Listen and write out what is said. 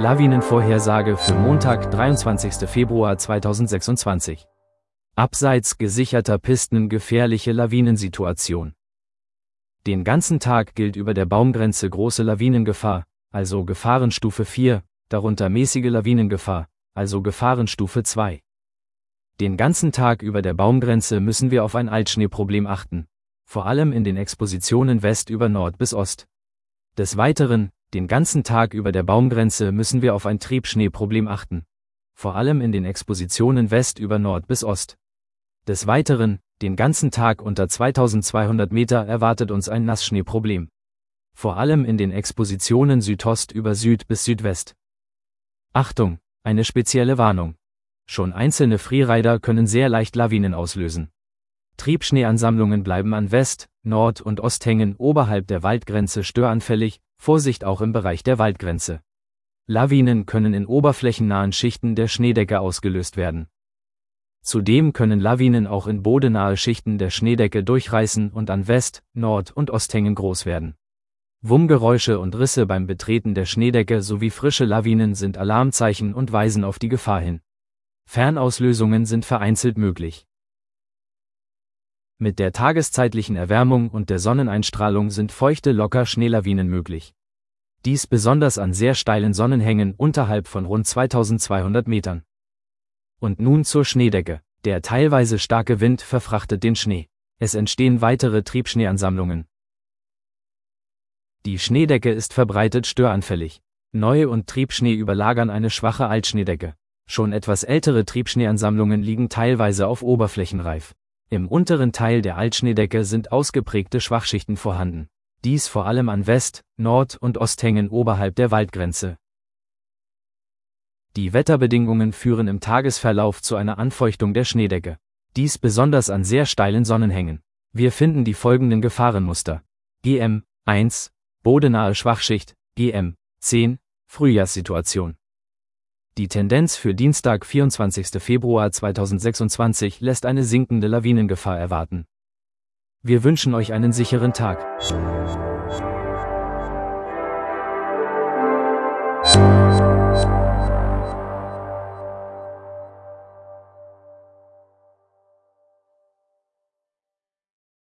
Lawinenvorhersage für Montag, 23. Februar 2026. Abseits gesicherter Pisten gefährliche Lawinensituation. Den ganzen Tag gilt über der Baumgrenze große Lawinengefahr, also Gefahrenstufe 4, darunter mäßige Lawinengefahr, also Gefahrenstufe 2. Den ganzen Tag über der Baumgrenze müssen wir auf ein Altschneeproblem achten, vor allem in den Expositionen West über Nord bis Ost. Des Weiteren, den ganzen Tag über der Baumgrenze müssen wir auf ein Triebschneeproblem achten, vor allem in den Expositionen West über Nord bis Ost. Des Weiteren, den ganzen Tag unter 2200 Meter erwartet uns ein Nassschneeproblem, vor allem in den Expositionen Südost über Süd bis Südwest. Achtung, eine spezielle Warnung. Schon einzelne Freerider können sehr leicht Lawinen auslösen. Triebschneeansammlungen bleiben an West-, Nord- und Osthängen oberhalb der Waldgrenze störanfällig, Vorsicht auch im Bereich der Waldgrenze. Lawinen können in oberflächennahen Schichten der Schneedecke ausgelöst werden. Zudem können Lawinen auch in bodennahe Schichten der Schneedecke durchreißen und an West-, Nord- und Osthängen groß werden. Wummgeräusche und Risse beim Betreten der Schneedecke sowie frische Lawinen sind Alarmzeichen und weisen auf die Gefahr hin. Fernauslösungen sind vereinzelt möglich. Mit der tageszeitlichen Erwärmung und der Sonneneinstrahlung sind feuchte Locker-Schneelawinen möglich. Dies besonders an sehr steilen Sonnenhängen unterhalb von rund 2200 Metern. Und nun zur Schneedecke. Der teilweise starke Wind verfrachtet den Schnee. Es entstehen weitere Triebschneeansammlungen. Die Schneedecke ist verbreitet störanfällig. Neu- und Triebschnee überlagern eine schwache Altschneedecke. Schon etwas ältere Triebschneeansammlungen liegen teilweise auf Oberflächenreif. Im unteren Teil der Altschneedecke sind ausgeprägte Schwachschichten vorhanden. Dies vor allem an West-, Nord- und Osthängen oberhalb der Waldgrenze. Die Wetterbedingungen führen im Tagesverlauf zu einer Anfeuchtung der Schneedecke. Dies besonders an sehr steilen Sonnenhängen. Wir finden die folgenden Gefahrenmuster. GM 1, bodennahe Schwachschicht, GM 10, Frühjahrssituation. Die Tendenz für Dienstag, 24. Februar 2026 lässt eine sinkende Lawinengefahr erwarten. Wir wünschen euch einen sicheren Tag.